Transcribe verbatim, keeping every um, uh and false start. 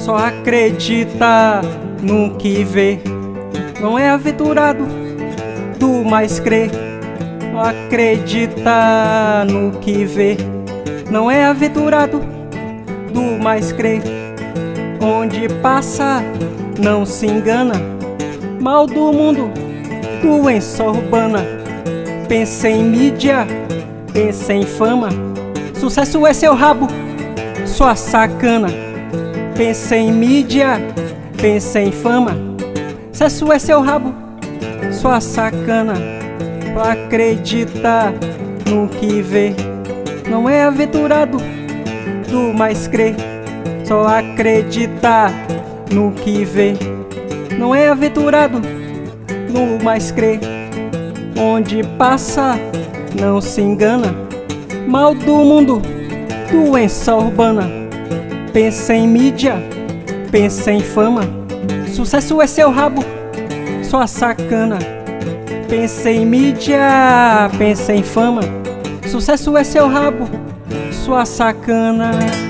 só acredita no que vê. Não é aventurado do mais crer. Não acredita no que vê. Não é aventurado do mais crer. Onde passa não se engana. Mal do mundo, doença urbana. Pensa em mídia, pensa em fama. Sucesso é seu rabo, sua sacana. Pensa em mídia, pensa em fama. Sucesso é seu rabo, sua sacana. Pra acreditar no que vê. Não é aventurado do mais crer. Só acreditar no que vê. Não é aventurado no mais crer. Onde passa não se engana. Mal do mundo, doença urbana. Pensa em mídia, pensa em fama. Sucesso é seu rabo, sua sacana. Pensa em mídia, pensa em fama. Sucesso é seu rabo, sua sacana.